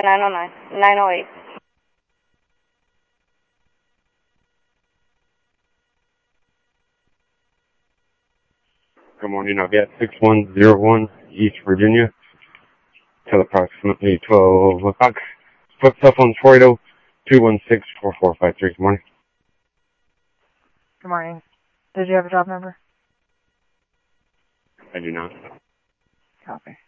909. 908. Good morning. I'll be at 6101 East Virginia till approximately 12 o'clock. Flip cell phones 480-216-4453. Good morning. Good morning. Did you have a job number? I do not. Copy.